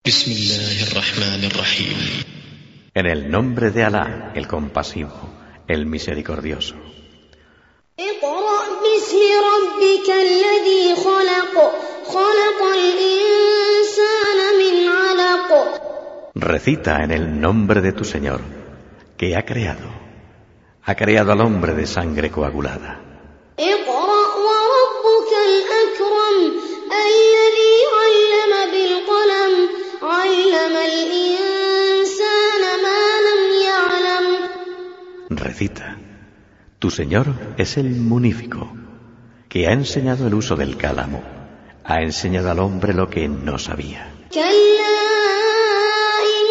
Bismillahirrahmanirrahim. En el nombre de Alá, el compasivo, el misericordioso. اقرأ باسم ربك الذي خلق خلق الإنسان من علق. Recita en el nombre de tu Señor, que ha creado al hombre de sangre coagulada. اقرأ وربك الأكرم الذي علم بالقلم علم الإنسان ما لم يعلم. Recita, tu Señor es el munífico, que ha enseñado el uso del cálamo, ha enseñado al hombre lo que no sabía. كلا إن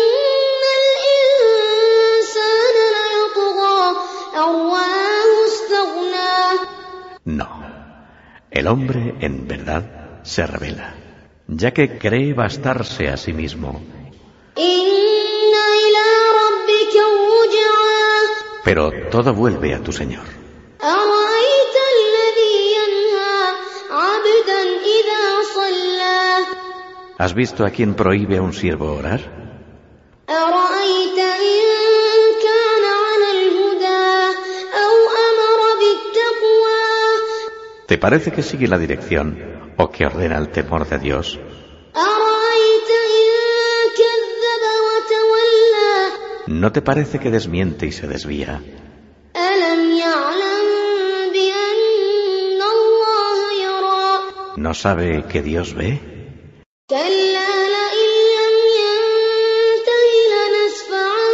الإنسان ليطغى أن رآه استغنى. No, el hombre en verdad se rebela, ya que cree bastarse a sí mismo, إن إلى ربك الرجعى. pero todo vuelve a tu Señor. أرأيت الذي ينهى عبدا إذا صلى. ¿Has visto a quien prohíbe a un siervo orar? أرأيت إن كان على الهدى أو أمر بالتقوى. ¿Te parece que sigue la dirección o que ordena el temor de Dios? أرأيت إن كذب وتولى. ¿No te parece que desmiente y se desvía? ألم يعلم بأن الله يرى. ¿No sabe que Dios ve? كلا لئن لم ينته لنسفعا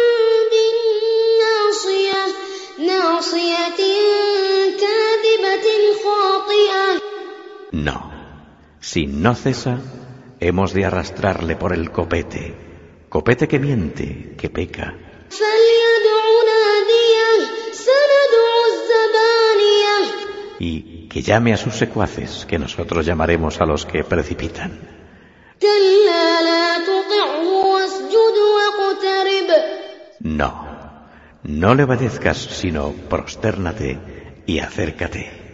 بالناصية ناصية كاذبة خاطئة. No. Si no cesa, hemos de arrastrarle por el copete que miente, que peca. فليدع ناديه سندع الزبانية. Y que llame a sus secuaces, que nosotros llamaremos a los que precipitan. كلا لا تطعه واسجد واقترب. No le obedezcas, sino prostérnate y acércate.